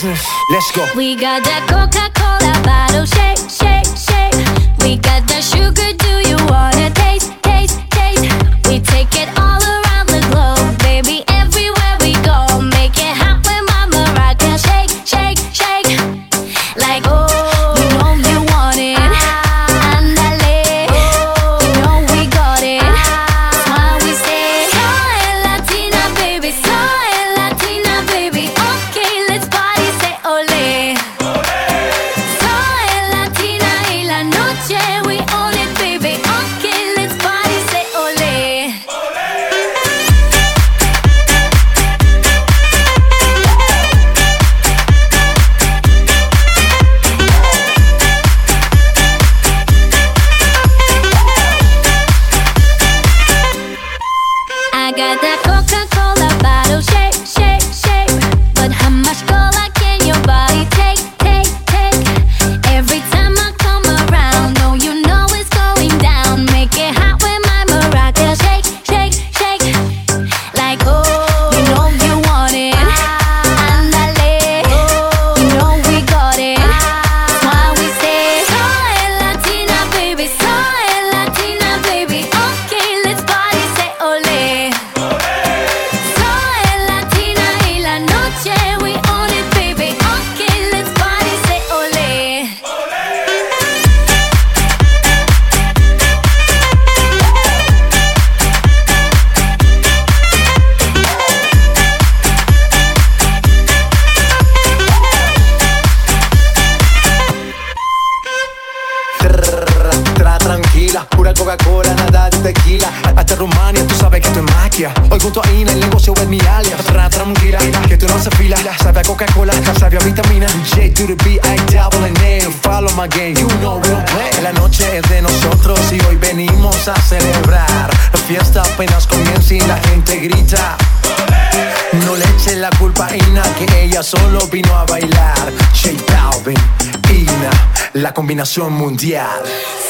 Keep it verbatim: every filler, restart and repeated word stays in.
business. Let's go. We got that Coca-Cola bottle, shake, shake, shake. We got that sugar, do you wanna taste, taste, taste? We take it all around the globe, baby, everywhere we go. Make it hot with Mama Rockin', shake, shake, shake. Like, oh, you know you want it. Andale, you know we got it. That's why we say, soy Latina, baby, soy Latina, baby. Okay, let's party, say ole. Soy Latina y la noche we own it, baby. Okay, let's party, say ole. I got that Coca-Cola bottle, shake, shake, shake. But how much cola can your body take, take, take? Every time I come around, oh, you know it's going down. Make it hot with my maraca, shake, shake, shake. Like, oh, you know you want it. Andale, you know we got it. That's why we say, soy Latina, baby, soy Latina, baby. Okay, let's party, say ole. Soy Latina y la noche we own it, baby. Okay, let's party, say ole. Tra tranquila, pura Coca-Cola, nada de tequila. Hasta Rumania, tú sabes que esto es magia. Hoy junto a Ina, el negocio es mi alias. Tra tranquila, que tú no se fila. Sabe a Coca-Cola, sabe a vitamina. J to the B, I double N A. Follow my game, you know we'll play. La noche es de nosotros y hoy venimos a celebrar. La fiesta apenas comienza y la gente grita. No le eche la culpa a Ina, que ella solo vino a bailar. J Balvin, Ina, la combinación mundial.